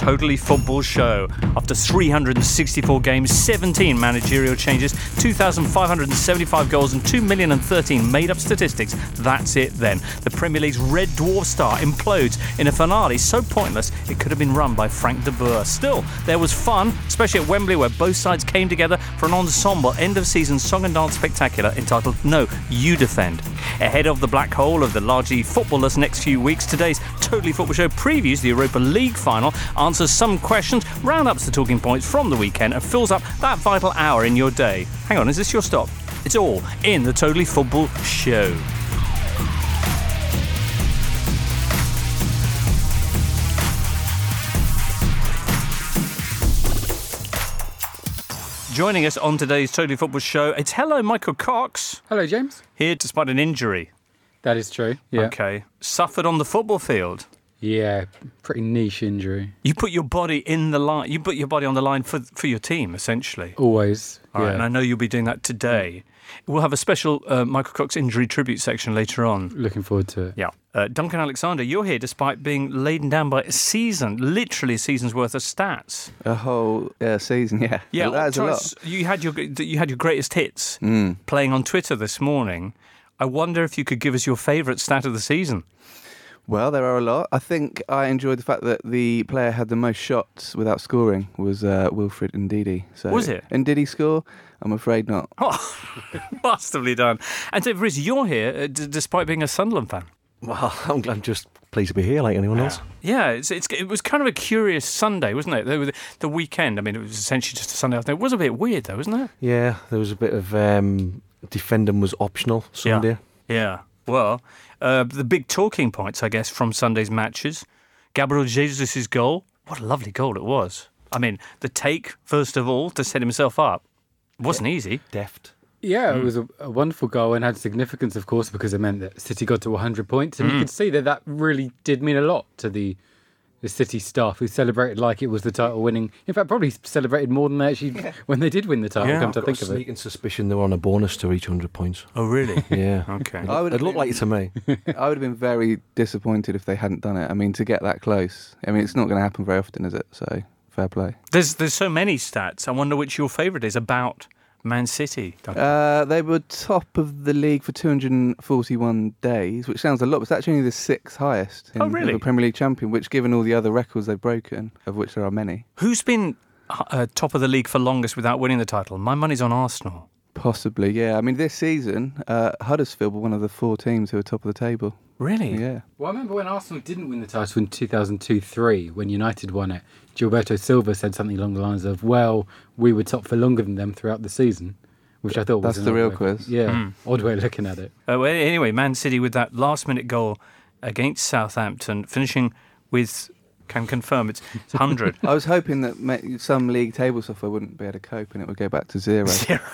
Totally Football Show. After 364 games, 17 managerial changes, 2,575 goals and 2,013 made-up statistics, that's it then. The Premier League's Red Dwarf star implodes in a finale so pointless it could have been run by Frank de Boer. Still, there was fun, especially at Wembley, where both sides came together for an ensemble end-of-season song and dance spectacular entitled No, You Defend. Ahead of the black hole of the largely footballless next few weeks, today's Totally Football Show previews the Europa League final, answers some questions, round-ups the talking points from the weekend and fills up that vital hour in your day. Hang on, is this your stop? It's all in the Totally Football Show. Joining us on today's Totally Football Show, it's hello, Michael Cox. Hello, James. Here despite an injury. That is true, yeah. Okay. Suffered on the football field. Yeah, pretty niche injury. You put your body in the line. You put your body on the line for your team, essentially. Always. All right, and I know you'll be doing that today. We'll have a special Michael Cox injury tribute section later on. Looking forward to it. Yeah. Duncan Alexander, you're here despite being laden down by a season, literally a season's worth of stats. A whole season, yeah. Yeah, that's a lot. You had your greatest hits playing on Twitter this morning. I wonder if you could give us your favourite stat of the season. Well, there are a lot. I think I enjoyed the fact that the player had the most shots without scoring was Wilfred Ndidi. So, was it? And did he score? I'm afraid not. Oh, masterfully done. And so, Riz, you're here despite being a Sunderland fan. Well, I'm just pleased to be here like anyone else. Yeah, it was kind of a curious Sunday, wasn't it? The weekend, I mean, it was essentially just a Sunday afternoon. It was a bit weird, though, wasn't it? Yeah, there was a bit of defending was optional Sunday. Yeah. Well, the big talking points, I guess, from Sunday's matches. Gabriel Jesus' goal. What a lovely goal it was. I mean, the take, first of all, to set himself up, wasn't easy. Deft. Yeah, it was a wonderful goal and had significance, of course, because it meant that City got to 100 points. And you could see that really did mean a lot to the City staff, who celebrated like it was the title winning. In fact, probably celebrated more than they actually when they did win the title, come to think of it. Sneaking suspicion they were on a bonus to reach 100 points. Oh, really? Yeah. Okay. It looked like it to me. I would have been very disappointed if they hadn't done it. I mean, to get that close, I mean, it's not going to happen very often, is it? So, fair play. There's so many stats. I wonder which your favourite is about Man City. They were top of the league for 241 days, which sounds a lot, but it's actually only the sixth highest in the Premier League champion, which, given all the other records they've broken, of which there are many. Who's been top of the league for longest without winning the title? My money's on Arsenal. Possibly, yeah. I mean, this season, Huddersfield were one of the four teams who were top of the table. Really? Yeah. Well, I remember when Arsenal didn't win the title in 2002-03, when United won it, Gilberto Silva said something along the lines of, well, we were top for longer than them throughout the season, which I thought was That's the real quiz. Yeah, odd way of looking at it. Well, anyway, Man City with that last-minute goal against Southampton, finishing with... Can confirm it's 100. I was hoping that some league table software wouldn't be able to cope and it would go back to zero.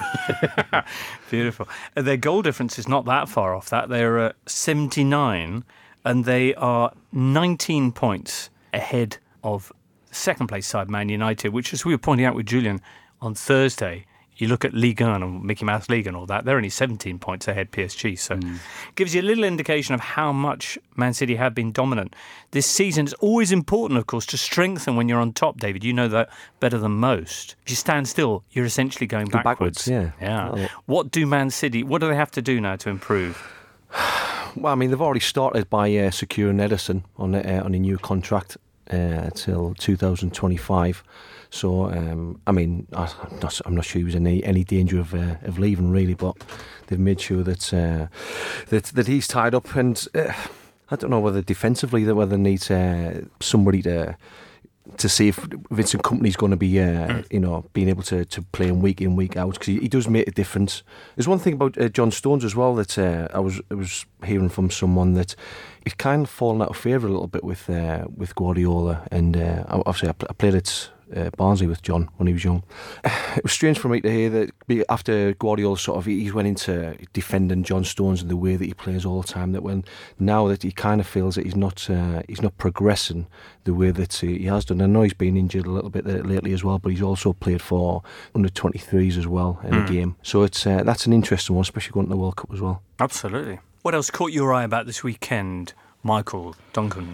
Beautiful. Their goal difference is not that far off that. They're 79 and they are 19 points ahead of second place side Man United, which, as we were pointing out with Julian on Thursday, you look at Ligue 1 and Mickey Mouse League and all that, they're only 17 points ahead PSG. So gives you a little indication of how much Man City have been dominant. This season is always important, of course, to strengthen when you're on top, David. You know that better than most. If you stand still, you're essentially going backwards. Yeah. What do they have to do now to improve? Well, I mean, they've already started by securing Ederson on a new contract till 2025. So, I mean, I'm not sure he was in any danger of leaving, really, but they've made sure that he's tied up. And I don't know whether defensively they need somebody to see if Vincent Kompany's going to be, being able to play him week in, week out, because he does make a difference. There's one thing about John Stones as well that I was hearing from someone that he's kind of fallen out of favour a little bit with Guardiola, and obviously I played at Barnsley with John when he was young. It was strange for me to hear that after Guardiola he went into defending John Stones and the way that he plays all the time, that now that he kind of feels that he's not progressing the way that he has done. I know he's been injured a little bit lately as well, but he's also played for under 23s as well in a game. So that's an interesting one, especially going to the World Cup as well. Absolutely. What else caught your eye about this weekend, Michael, Duncan?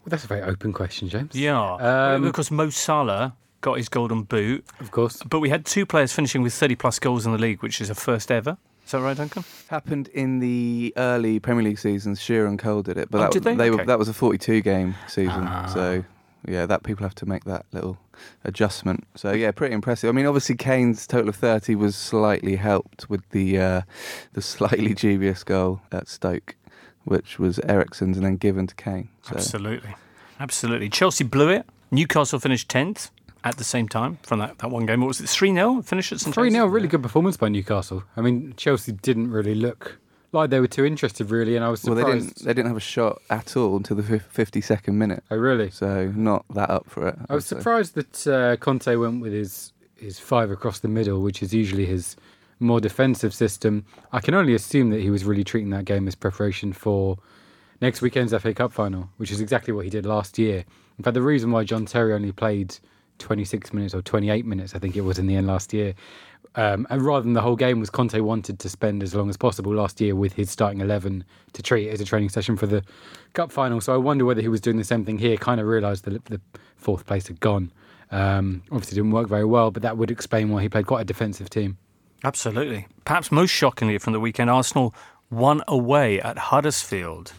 That's a very open question, James. Yeah. Because Mo Salah got his golden boot. Of course. But we had 2 players finishing with 30-plus goals in the league, which is a first ever. Is that right, Duncan? Happened in the early Premier League seasons. Shearer and Cole did it. But did they? That was a 42-game season. So, yeah, that people have to make that little adjustment. So, yeah, pretty impressive. I mean, obviously, Kane's total of 30 was slightly helped with the slightly dubious goal at Stoke, which was Eriksen's and then given to Kane. So. Absolutely. Chelsea blew it. Newcastle finished 10th. At the same time from that one game. What was it, 3-0? Finished at St. 3-0, really good performance by Newcastle. I mean, Chelsea didn't really look like they were too interested, really, and I was surprised. Well, they didn't have a shot at all until the 52nd minute. Oh, really? So not that up for it. I was surprised that Conte went with his 5 across the middle, which is usually his more defensive system. I can only assume that he was really treating that game as preparation for next weekend's FA Cup final, which is exactly what he did last year. In fact, the reason why John Terry only played 26 minutes or 28 minutes, I think it was in the end last year. And rather than the whole game, was Conte wanted to spend as long as possible last year with his starting 11 to treat it as a training session for the Cup final. So I wonder whether he was doing the same thing here. Kind of realised that the 4th place had gone. Obviously didn't work very well, but that would explain why he played quite a defensive team. Absolutely. Perhaps most shockingly from the weekend, Arsenal won away at Huddersfield.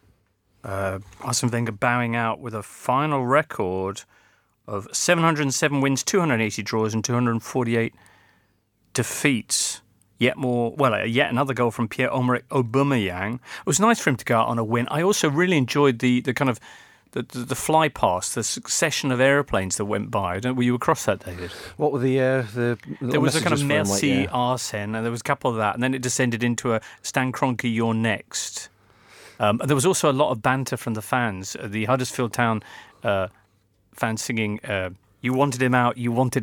Arsene Wenger bowing out with a final record of 707 wins, 280 draws and 248 defeats. Yet another goal from Pierre-Emerick Aubameyang. It was nice for him to go out on a win. I also really enjoyed the kind of the fly past, the succession of aeroplanes that went by. Were you across that, David? What were the there was a kind of Merci Arsene, and there was a couple of that, and then it descended into a Stan Kroenke, you're next. There was also a lot of banter from the fans. The Huddersfield Town fans singing, you wanted him out,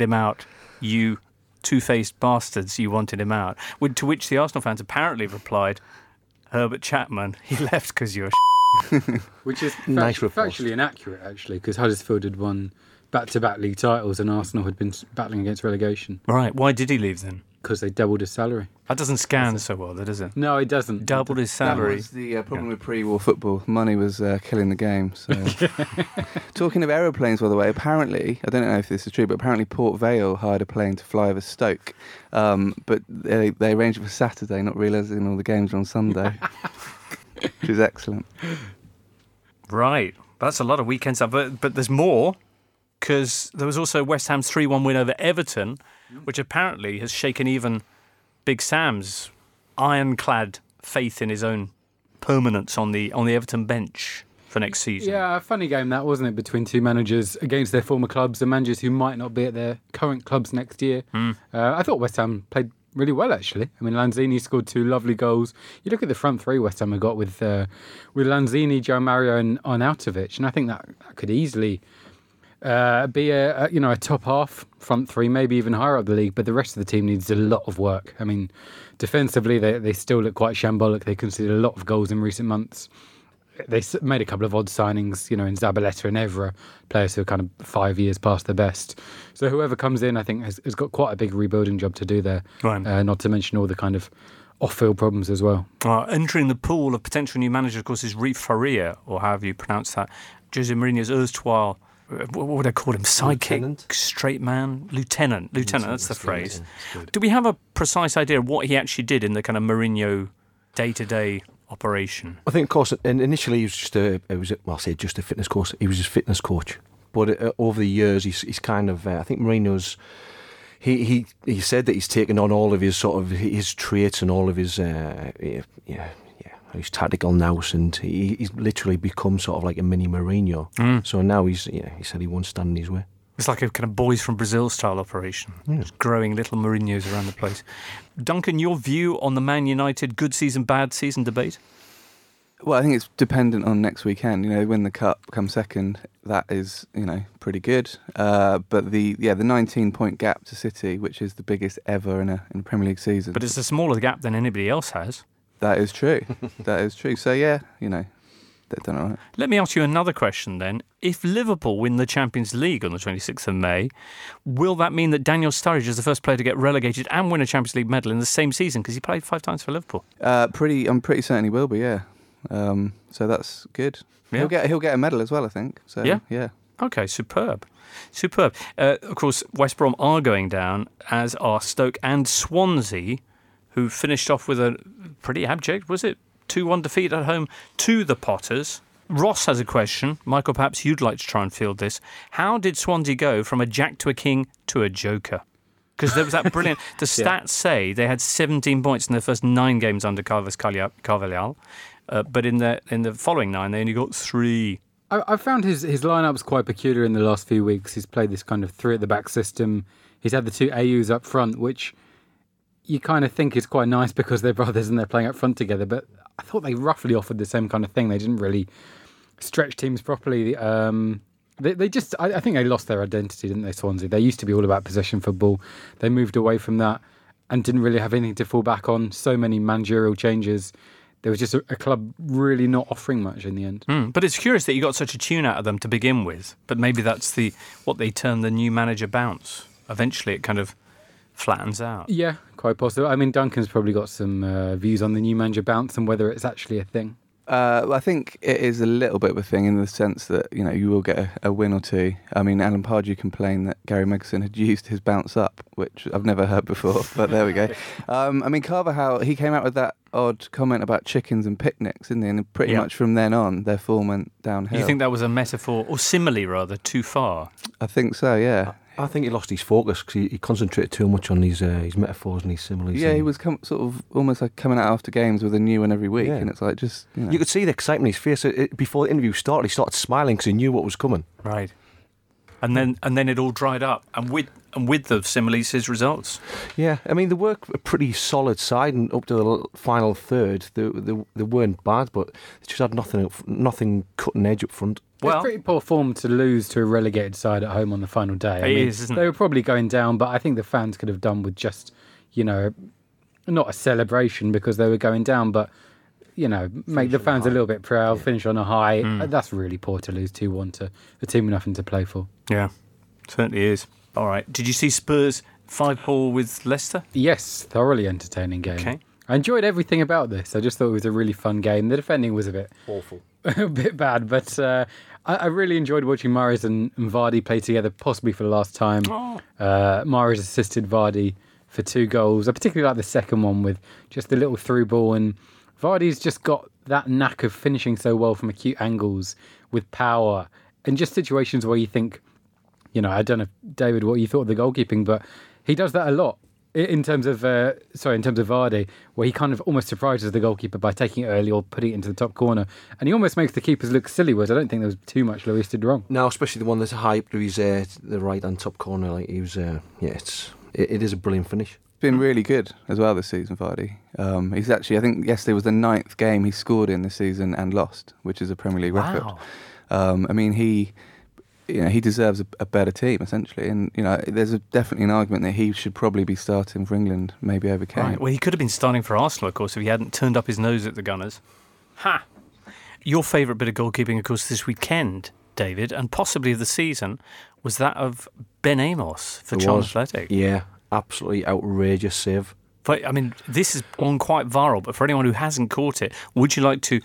you two-faced bastards, you wanted him out. To which the Arsenal fans apparently replied, Herbert Chapman, he left because you're Which is nice factually inaccurate, actually, because Huddersfield had won back-to-back league titles and Arsenal had been battling against relegation. Right, why did he leave then? Because they doubled his salary. That doesn't scan so well, does it? No, it doesn't. Doubled his salary. That was the problem with pre-war football. Money was killing the game. So. Talking of aeroplanes, by the way, apparently, I don't know if this is true, but apparently Port Vale hired a plane to fly over Stoke. But they arranged it for Saturday, not realising all the games are on Sunday. Which is excellent. Right. That's a lot of weekends up. But there's more, because there was also West Ham's 3-1 win over Everton, which apparently has shaken even Big Sam's ironclad faith in his own permanence on the Everton bench for next season. Yeah, a funny game that, wasn't it, between two managers against their former clubs and managers who might not be at their current clubs next year. I thought West Ham played really well, actually. I mean, Lanzini scored 2 lovely goals. You look at the front three West Ham have got with Lanzini, João Mario and Arnautovic, and I think that could easily be a top half front three, maybe even higher up the league, but the rest of the team needs a lot of work. I mean, defensively, they still look quite shambolic. They conceded a lot of goals in recent months. They made a couple of odd signings, in Zabaleta and Evra, players who are kind of 5 years past their best. So whoever comes in, I think, has got quite a big rebuilding job to do there. Right. Not to mention all the kind of off-field problems as well. Entering the pool of potential new managers, of course, is Rui Faria, or however you pronounce that. Jose Mourinho's erstwhile, what would I call him? Sidekick, straight man, lieutenant. That's the phrase. Do we have a precise idea of what he actually did in the kind of Mourinho day-to-day operation? I think, of course, initially he was just a fitness coach. He was just fitness coach. But over the years, he's kind of, I think Mourinho's, he said that he's taken on all of his sort of his traits and all of his his tactical nous, and he's literally become sort of like a mini Mourinho. So now he said he won't stand in his way. It's like a kind of boys from Brazil style operation. Just growing little Mourinhos around the place. Duncan, your view on the Man United good season, bad season debate? Well, I think it's dependent on next weekend. When the Cup comes second, that is, pretty good. But the 19-point gap to City, which is the biggest ever in a Premier League season. But it's a smaller gap than anybody else has. That is true. That is true. So, they've done all right. Let me ask you another question then. If Liverpool win the Champions League on the 26th of May, will that mean that Daniel Sturridge is the first player to get relegated and win a Champions League medal in the same season? Because he played 5 times for Liverpool. I'm pretty certain he will be, yeah. So that's good. Yeah. He'll get a medal as well, I think. So yeah. Okay, superb. Of course, West Brom are going down, as are Stoke and Swansea, who finished off with a pretty abject, was it, 2-1 defeat at home to the Potters. Ross has a question. Michael, perhaps you'd like to try and field this. How did Swansea go from a jack to a king to a joker? Because there was that brilliant... The stats say they had 17 points in their first 9 games under Carlos Carvalhal, but in the following 9, they only got 3. I found his lineup's quite peculiar in the last few weeks. He's played this kind of 3 at the back system. He's had the 2 AUs up front, which you kind of think is quite nice because they're brothers and they're playing up front together. But I thought they roughly offered the same kind of thing. They didn't really stretch teams properly. They just, I think they lost their identity, didn't they, Swansea? They used to be all about possession football. They moved away from that and didn't really have anything to fall back on. So many managerial changes. There was just a club really not offering much in the end. But it's curious that you got such a tune out of them to begin with. But maybe that's what they term the new manager bounce. Eventually it kind of flattens out. Yeah, quite possible. I mean, Duncan's probably got some views on the new manager bounce and whether it's actually a thing. I think it is a little bit of a thing in the sense that, you will get a win or two. I mean, Alan Pardew complained that Gary Megson had used his bounce up, which I've never heard before, but there we go. I mean, Carvajal, he came out with that odd comment about chickens and picnics, didn't he? And pretty much from then on, their form went downhill. You think that was a metaphor, or simile rather, too far? I think so, yeah. I think he lost his focus because he concentrated too much on his metaphors and his similes. Yeah, he was sort of almost like coming out after games with a new one every week, and it's like just... You could see the excitement in his face. Before the interview started, he started smiling because he knew what was coming. Right. And then it all dried up, and with the similes, his results. Yeah, I mean, they were a pretty solid side, and up to the final third, they weren't bad, but they just had nothing cutting edge up front. Well, it's pretty poor form to lose to a relegated side at home on the final day. It is, isn't it? They were probably going down, but I think the fans could have done with just, not a celebration because they were going down, but, make the fans a little bit proud, finish on a high. That's really poor to lose 2-1 to a team with nothing to play for. Yeah, certainly is. All right. Did you see Spurs 5-4 with Leicester? Yes, thoroughly entertaining game. Okay. I enjoyed everything about this. I just thought it was a really fun game. The defending was a bit awful, a bit bad, but I really enjoyed watching Mahrez and Vardy play together, possibly for the last time. Mahrez assisted Vardy for 2 goals. I particularly like the second one with just the little through ball, and Vardy's just got that knack of finishing so well from acute angles with power and just situations where you think, I don't know, David, what you thought of the goalkeeping, but he does that a lot. In terms of Vardy, where he kind of almost surprises the goalkeeper by taking it early or putting it into the top corner, and he almost makes the keepers look silly. Whereas I don't think there was too much Lloris did wrong. No, especially the one that's high up to his the right hand top corner. Like he was, it is a brilliant finish. Been really good as well this season, Vardy. He's actually, I think yesterday was the 9th game he scored in this season and lost, which is a Premier League record. I mean, he deserves a better team, essentially. And, there's definitely an argument that he should probably be starting for England, maybe over Kane. Right. Well, he could have been starting for Arsenal, of course, if he hadn't turned up his nose at the Gunners. Ha! Your favourite bit of goalkeeping, of course, this weekend, David, and possibly of the season, was that of Ben Amos for Charlton Athletic. Yeah, absolutely outrageous save. But, I mean, this is on quite viral, but for anyone who hasn't caught it, would you like to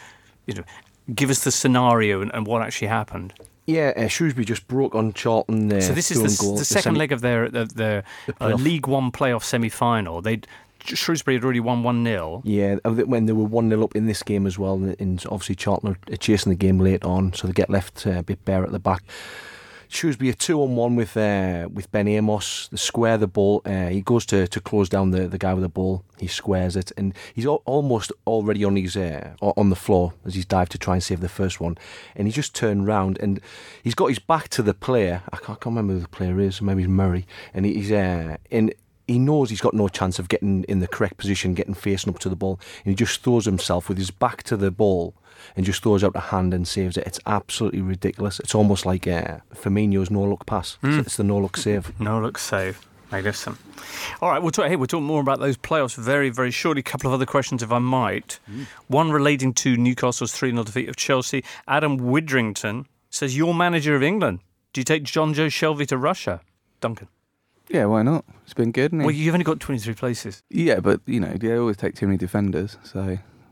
give us the scenario and what actually happened? Yeah, Shrewsbury just broke on Charlton. So this is the second leg of their League One playoff semi-final. Shrewsbury had already won 1-0. Yeah, when they were 1-0 up in this game as well, and obviously Charlton are chasing the game late on, so they get left a bit bare at the back. Shrewsbury are 2-on-1 with Ben Amos. They square the ball. He goes to close down the guy with the ball. He squares it, and he's almost already on his on the floor as he's dived to try and save the first one. And he just turned round, and he's got his back to the player. I can't remember who the player is. Maybe it's Murray. And he's in. He knows he's got no chance of getting in the correct position, getting facing up to the ball, and he just throws himself with his back to the ball and just throws out a hand and saves it. It's absolutely ridiculous. It's almost like Firmino's no-look pass. It's the no-look save. No-look save. Magnificent. All right, we'll talk more about those playoffs very, very shortly. A couple of other questions, if I might. One relating to Newcastle's 3-0 defeat of Chelsea. Adam Widrington says, "You're manager of England. Do you take John Joe Shelvey to Russia?" Duncan. Yeah, why not? It's been good, hasn't it? Well, you've only got 23 places. Yeah, but, they always take too many defenders, so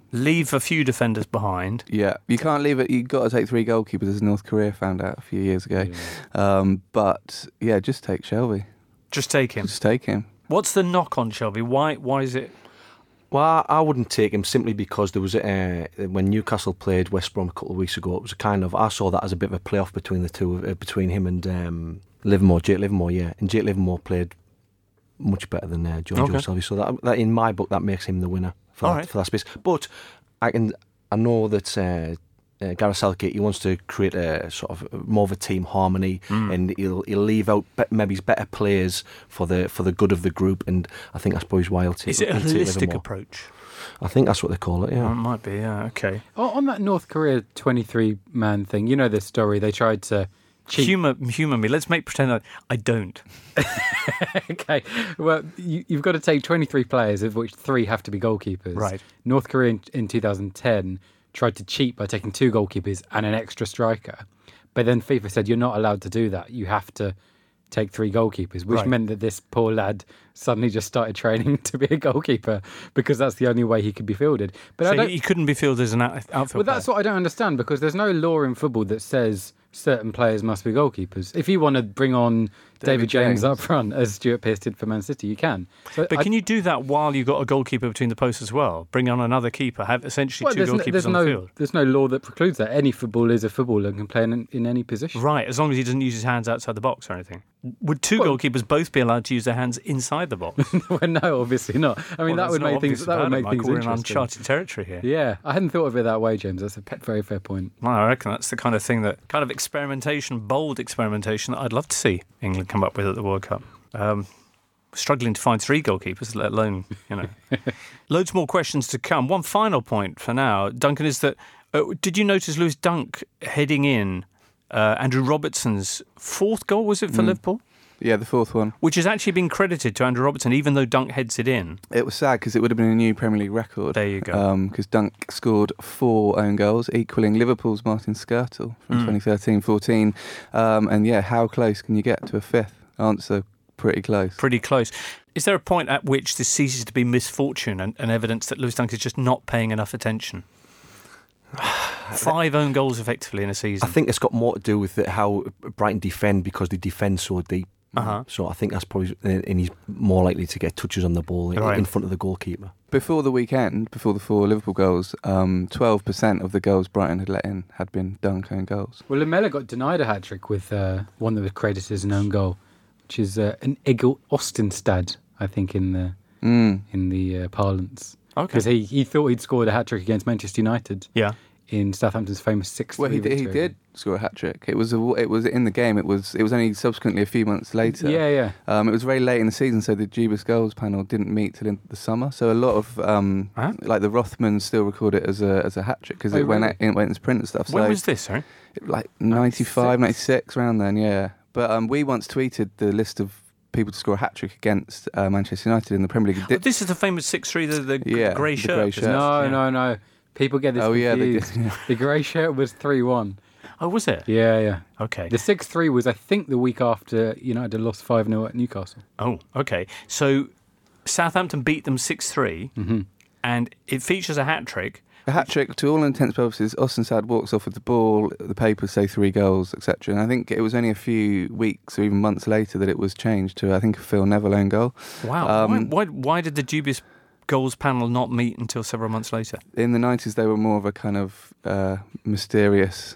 Leave a few defenders behind. Yeah, you can't leave it. You've got to take 3 goalkeepers, as North Korea found out a few years ago. Yeah. But yeah, just take Shelvey. Just take him. Just take him. What's the knock on Shelvey? Why is it? Well, I wouldn't take him simply because there was when Newcastle played West Brom a couple of weeks ago. It was I saw that as a bit of a playoff between the two, between him and Jake Livermore. Yeah, and Jake Livermore played much better than Jonjo Shelvey. So that in my book, that makes him the winner for that space. But I know that Gareth Southgate, he wants to create a sort of more of a team harmony, and he'll leave out maybe his better players for the good of the group. And I think that's probably why he'll take. Is it a holistic approach? I think that's what they call it. Yeah, it might be. Yeah, okay. On that North Korea 23-man thing, you know this story. They tried to cheat. Humour me. Let's pretend I don't. Okay. Well, you've got to take 23 players, of which 3 have to be goalkeepers. Right. North Korea in 2010 tried to cheat by taking 2 goalkeepers and an extra striker. But then FIFA said, you're not allowed to do that. You have to take 3 goalkeepers, which meant that this poor lad suddenly just started training to be a goalkeeper because that's the only way he could be fielded. But so he couldn't be fielded as an outfield Well, that's player. what I don't understand, because there's no law in football that says certain players must be goalkeepers. If you want to bring on David James up front, as Stuart Pearce did for Man City, you can. So But can you do that while you've got a goalkeeper between the posts as well? Bring on another keeper, have essentially 2 goalkeepers on the field? There's no law that precludes that. Any footballer is a footballer and can play in any position. Right, as long as he doesn't use his hands outside the box or anything. Would 2 goalkeepers both be allowed to use their hands inside the box? Well, no, obviously not. I mean, that would make things We're in interesting. uncharted territory here. Yeah, I hadn't thought of it that way, James. That's a very fair point. Well, I reckon that's the kind of thing kind of experimentation, bold experimentation that I'd love to see England come up with at the World Cup. Struggling to find 3 goalkeepers, let alone, Loads more questions to come. One final point for now, Duncan, is that did you notice Lewis Dunk heading in Andrew Robertson's 4th goal, was it, for Liverpool? Yeah, the 4th one. Which has actually been credited to Andrew Robertson, even though Dunk heads it in. It was sad because it would have been a new Premier League record. There you go. Because Dunk scored 4 own goals, equalling Liverpool's Martin Skirtle from 2013-14. And yeah, how close can you get to a 5th? Answer, pretty close. Pretty close. Is there a point at which this ceases to be misfortune and evidence that Lewis Dunk is just not paying enough attention? 5 own goals effectively in a season. I think it's got more to do with how Brighton defend, because they defend so deep. So I think that's probably, and he's more likely to get touches on the ball in front of the goalkeeper. Before the weekend, before the 4 Liverpool goals, 12% of the goals Brighton had let in had been Dunk own goals. Well, Lamela got denied a hat-trick with one that was credited as an own goal, which is an Egil Ostenstad, I think, in the parlance. Okay. Because he thought he'd scored a hat-trick against Manchester United. Yeah. In Southampton's famous 6-3 Well, he did score a hat-trick. It was in the game. It was only subsequently a few months later. Yeah. It was very late in the season, so the Jeebus Goals panel didn't meet till in the summer. So a lot of like the Rothmans still record it as a hat-trick because it went into print and stuff. When so was this, sorry? Like 95, 96, around then, yeah. But we once tweeted the list of people to score a hat-trick against Manchester United in the Premier League. This is the famous 6-3, the grey shirt. Grey shirt. No. People get this confused. Yeah, the grey shirt was 3-1. Oh, was it? Yeah. Okay. The 6-3 was, I think, the week after United had lost 5-0 at Newcastle. Oh, okay. So Southampton beat them 6-3, and it features a hat-trick. A hat-trick, to all intents and purposes. Ostenstad walks off with the ball, the papers say 3 goals, etc. And I think it was only a few weeks or even months later that it was changed to, I think, a Phil Neville own goal. Wow. Why did the dubious Goals panel not meet until several months later? In the 90s, they were more of a kind of mysterious,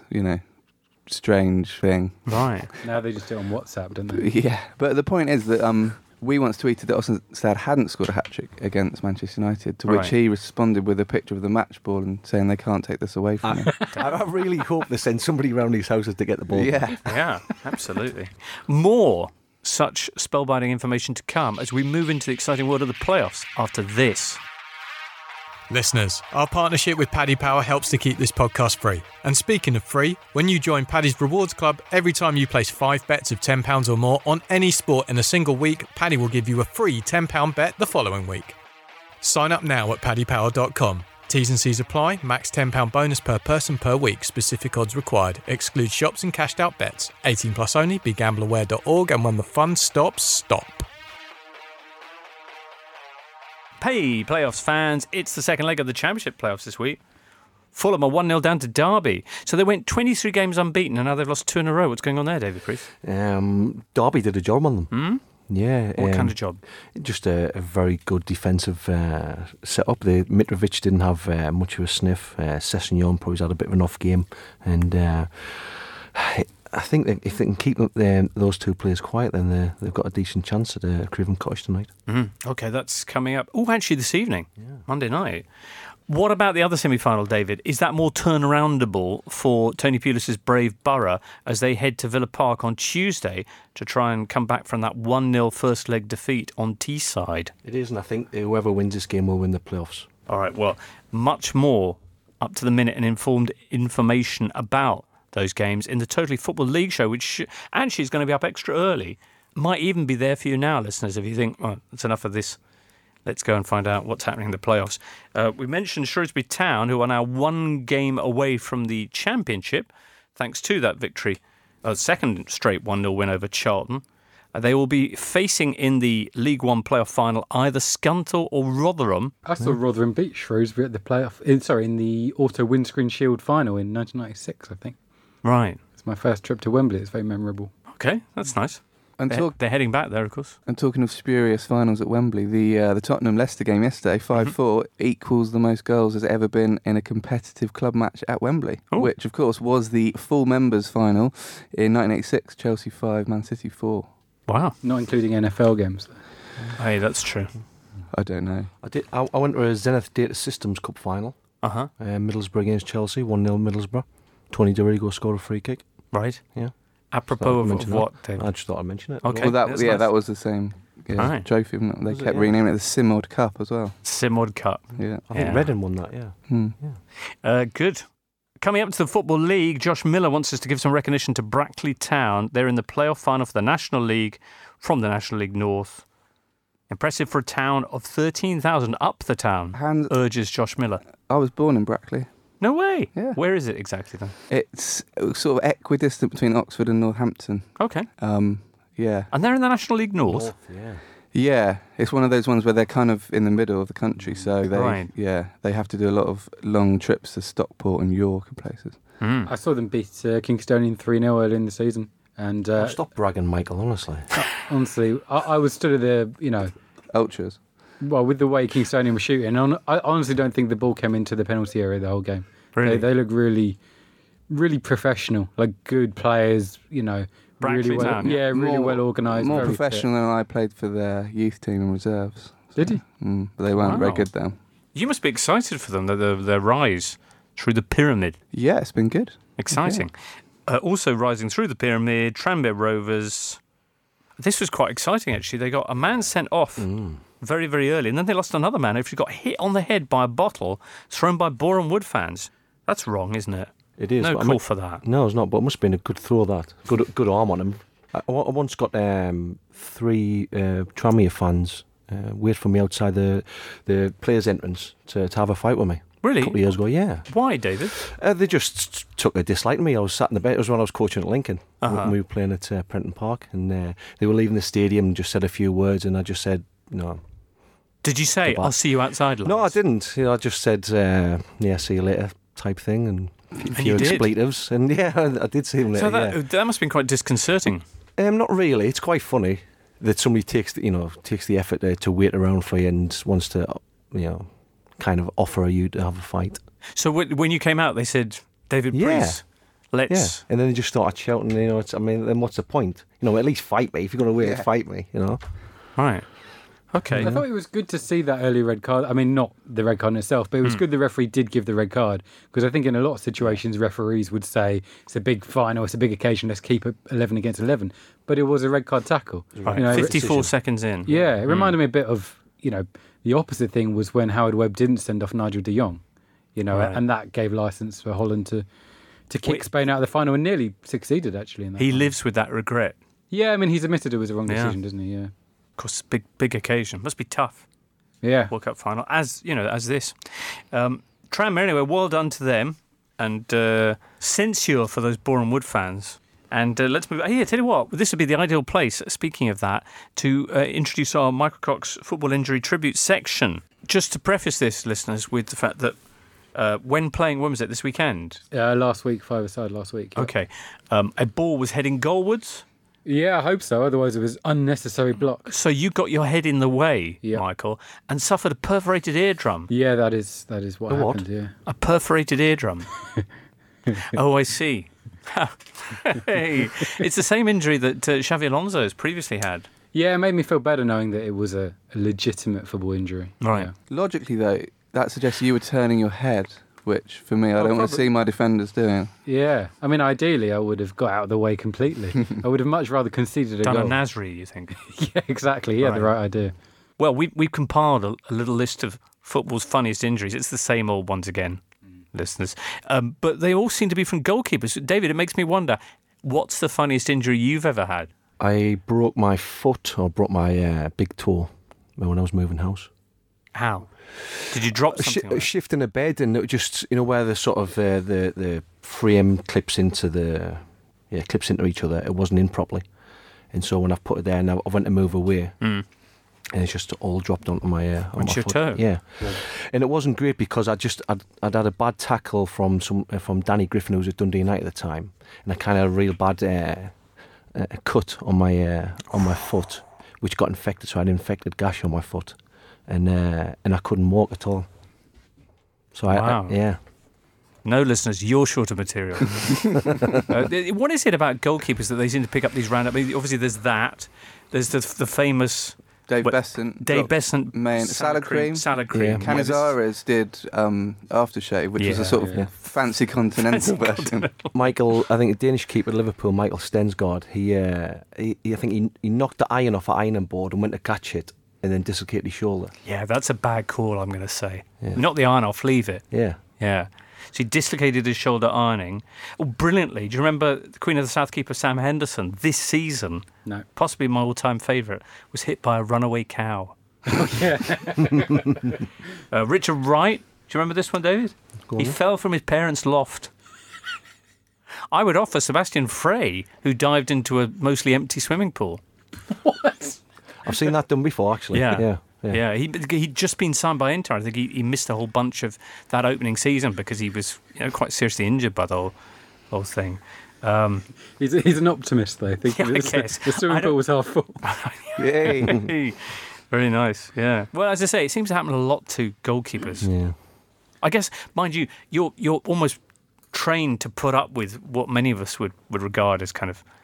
strange thing. Right. Now they just do it on WhatsApp, don't they? Yeah. But the point is that we once tweeted that Ostenstad hadn't scored a hat-trick against Manchester United, to which he responded with a picture of the match ball and saying they can't take this away from him. I really hope they send somebody around these houses to get the ball. Yeah, absolutely. More such spellbinding information to come as we move into the exciting world of the playoffs after this. Listeners, our partnership with Paddy Power helps to keep this podcast free. And speaking of free, when you join Paddy's Rewards Club, every time you place 5 bets of £10 or more on any sport in a single week, Paddy will give you a free £10 bet the following week. Sign up now at paddypower.com. T's and C's apply. Max £10 bonus per person per week. Specific odds required. Excludes shops and cashed out bets. 18 plus only. BeGambleAware.org. And when the fun stops, stop. Hey, playoffs fans, it's the second leg of the Championship playoffs this week. Fulham are 1-0 down to Derby. So they went 23 games unbeaten and now they've lost 2 in a row. What's going on there, David Priest? Derby did a job on them. Yeah. What kind of job? Just a very good defensive setup. Mitrovic didn't have much of a sniff. Sessegnon probably had a bit of an off game. And I think if they can keep those two players quiet, then they've got a decent chance at Craven Cottage tonight. Okay, that's coming up. Oh, actually this evening, Monday night. What about the other semi-final, David? Is that more turnaroundable for Tony Pulis's Brave Borough as they head to Villa Park on Tuesday to try and come back from that 1-0 first leg defeat on Teesside? It is, and I think whoever wins this game will win the playoffs. All right, well, much more up to the minute and informed information about those games in the Totally Football League show, which actually is going to be up extra early. Might even be there for you now, listeners, if you think, oh, that's enough of this. Let's go and find out what's happening in the playoffs. We mentioned Shrewsbury Town, who are now 1 game away from the Championship, thanks to that victory, second straight 1-0 win over Charlton. They will be facing in the League One playoff final either Scunthorpe or Rotherham. I saw Rotherham beat Shrewsbury at the in the Auto Windscreen Shield final in 1996, I think. Right. It's my first trip to Wembley. It's very memorable. Okay, that's nice. And They're heading back there, of course. And talking of spurious finals at Wembley, the Tottenham-Leicester game yesterday, 5-4, equals the most goals there's ever been in a competitive club match at Wembley, which, of course, was the full members final in 1986, Chelsea 5, Man City 4. Wow. Not including NFL games. Hey, that's true. I don't know. I went to a Zenith Data Systems Cup final. Uh-huh. Middlesbrough against Chelsea, 1-0 Middlesbrough. Tony Dorigo scored a free kick. Right. Yeah. Apropos of what, David? I just thought I'd mention it. Okay. Well, nice. that was the same trophy. Wasn't it? They kept renaming it the Simod Cup as well. Simod Cup. Yeah. I think Reading won that, Good. Coming up to the Football League, Josh Miller wants us to give some recognition to Brackley Town. They're in the playoff final for the National League from the National League North. Impressive for a town of 13,000. Up the town, urges Josh Miller. I was born in Brackley. No way. Yeah. Where is it exactly then? It's sort of equidistant between Oxford and Northampton. Okay. Yeah. And they're in the National League North? Yeah, it's one of those ones where they're kind of in the middle of the country, so they have to do a lot of long trips to Stockport and York and places. I saw them beat Kingstonian 3-0 early in the season. And stop bragging, Michael, honestly. Honestly, I was stood at the, Ultras. Well, with the way Kingstonian was shooting, I honestly don't think the ball came into the penalty area the whole game. Really? They look really, really professional, like good players, Brackley Town, really well organised. More very professional than I played for their youth team and reserves. Did he? But they weren't very good then. You must be excited for them, their rise through the pyramid. Yeah, it's been good. Exciting. Yeah. Also rising through the pyramid, Tranmere Rovers. This was quite exciting, actually. They got a man sent off very, very early, and then they lost another man who actually got hit on the head by a bottle thrown by Boreham Wood fans. That's wrong, isn't it? It is. No call for that. No, it's not, but it must have been a good throw, that. Good arm on him. I once got 3 Tranmere fans wait for me outside the players' entrance to have a fight with me. Really? A couple of years ago, yeah. Why, David? They just took a dislike to me. I was sat in the bed. It was when I was coaching at Lincoln. When we were playing at Prenton Park, and they were leaving the stadium and just said a few words, and I just said, no. Did you say, I'll see you outside, lads? No, I didn't. I just said, see you later type thing, and a few expletives. And I did see them later. So that must have been quite disconcerting. Not really. It's quite funny that somebody takes the effort to wait around for you and wants to, kind of offer you to have a fight. So when you came out, they said, David Priest, let's... Yeah, and then they just started shouting, then what's the point? At least fight me. If you're going to wait, fight me, Right. Okay. I thought it was good to see that early red card. I mean, not the red card in itself, but it was good the referee did give the red card, because I think in a lot of situations referees would say it's a big final, it's a big occasion, let's keep it 11 against 11. But it was a red card tackle. Right. 54 seconds in. Yeah, it reminded me a bit of, the opposite thing was when Howard Webb didn't send off Nigel de Jong, and that gave licence for Holland to kick Spain out of the final and nearly succeeded, actually. In that final. Lives with that regret. Yeah, I mean, he's admitted it was a wrong decision, doesn't he? Yeah. Of course, big occasion. Must be tough. Yeah. World Cup final, as this. Tranmere, anyway, well done to them. And censure for those Boreham Wood fans. And let's move... Here, tell you what, this would be the ideal place, speaking of that, to introduce our Michael Cox Football Injury Tribute section. just to preface this, listeners, with the fact that when playing, when was it, this weekend? Last week, five-a-side last week. Yeah. Okay. A ball was heading goalwards. Yeah, I hope so. Otherwise, it was unnecessary block. So you got your head in the way, Yeah. Michael, and suffered a perforated eardrum. Yeah, that is what A what? happened. Yeah. A perforated eardrum. Oh, I see. Hey, it's the same injury that Xavi Alonso has previously had. Yeah, it made me feel better knowing that it was a legitimate football injury. Right. Yeah. Logically, though, that suggests you were turning your head, which, for me, I don't want to probably. see my defenders doing. Yeah, I mean, ideally, I would have got out of the way completely. I would have much rather conceded a Done goal. a Nasri, you think? Yeah, exactly. He had the Right. right idea. Well, we've compiled a little list of football's funniest injuries. It's the same old ones again, listeners. But they all seem to be from goalkeepers. David, it makes me wonder, what's the funniest injury you've ever had? I broke my foot or broke my big toe when I was moving house. How? Did you drop something? on it? Shifting a bed, and it just where the sort of the frame clips into each other. It wasn't in properly, and so when I've put it there, now I went to move away, and it's just all dropped onto my Onto my your foot. toe? Yeah, and it wasn't great because I'd had a bad tackle from Danny Griffin, who was at Dundee United at the time, and I kind of a real bad a cut on my foot, which got infected. So I had an infected gash on my foot, and I couldn't walk at all. So Wow. yeah. No, listeners, you're short of material. What is it about goalkeepers that they seem to pick up these random... I mean, obviously, there's that. There's the famous... Dave What- Besant. Dave Besant. Salad cream. Salad cream. Yeah. Canizares did Aftershave, which was a Yeah. sort of fancy continental version. Michael, I think the Danish keeper at Liverpool, Michael Stensgaard, he I think he knocked the iron off an ironing board and went to catch it and then dislocated his shoulder. Yeah, that's a bad call, I'm going to say. Yeah. Not the iron off, leave it. Yeah. Yeah. So he dislocated his shoulder ironing. Oh, brilliantly. Do you remember the Queen of the South keeper, Sam Henderson, this season, No. possibly my all-time favourite, was hit by a runaway cow? Richard Wright, do you remember this one, David? Go on He then. fell from his parents' loft. I would offer Sebastian Frey, who dived into a mostly empty swimming pool. I've seen that done before, actually. Yeah. Yeah. He'd just been signed by Inter. I think he missed a whole bunch of that opening season because he was quite seriously injured by the whole thing. He's an optimist, though. I think Yeah, I guess. the swimming I don't- pool was half full. Yay. Very nice, yeah. Well, as I say, it seems to happen a lot to goalkeepers. Yeah. I guess, mind you, you're almost trained to put up with what many of us would regard as kind of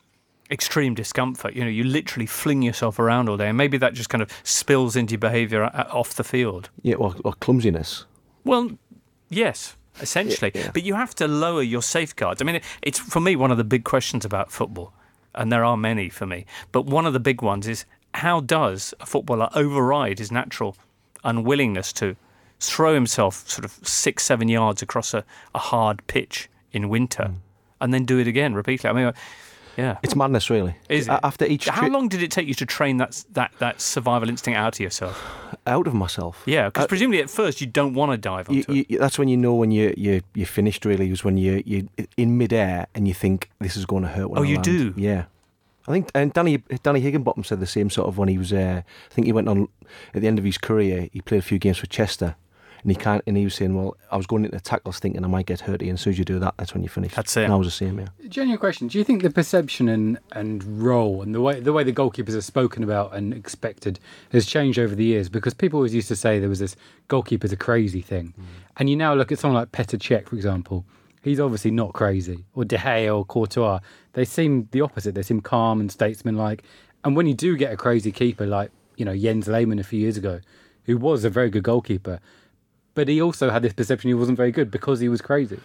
extreme discomfort. You literally fling yourself around all day, and maybe that just kind of spills into your behaviour off the field. Yeah, or clumsiness. Well, yes, essentially. Yeah. But you have to lower your safeguards. I mean, it's, for me, one of the big questions about football, and there are many for me, but one of the big ones is, how does a footballer override his natural unwillingness to throw himself sort of 6-7 yards across a hard pitch in winter and then do it again repeatedly? I mean, yeah. It's madness, really. Is it? After each How long did it take you to train that survival instinct out of yourself? out of myself. Yeah, because presumably at first you don't want to dive onto it. That's when you know when you're finished. Really, is when you're in midair and you think this is going to hurt. When Oh, I you land. do? Yeah. I think and Danny Higginbottom said the same sort of when he was. I think he went on at the end of his career. He played a few games for Chester, and he was saying, "Well, I was going into tackles thinking I might get hurt, and as soon as you do that, that's when you finish." That's it. And I was the same. Yeah. Genuine question: do you think the perception and role and the way the goalkeepers are spoken about and expected has changed over the years? Because people always used to say there was this goalkeeper's a crazy thing, and you now look at someone like Petr Cech, for example. He's obviously not crazy, or De Gea or Courtois. They seem the opposite. They seem calm and statesmanlike. And when you do get a crazy keeper like Jens Lehmann a few years ago, who was a very good goalkeeper, but he also had this perception he wasn't very good because he was crazy.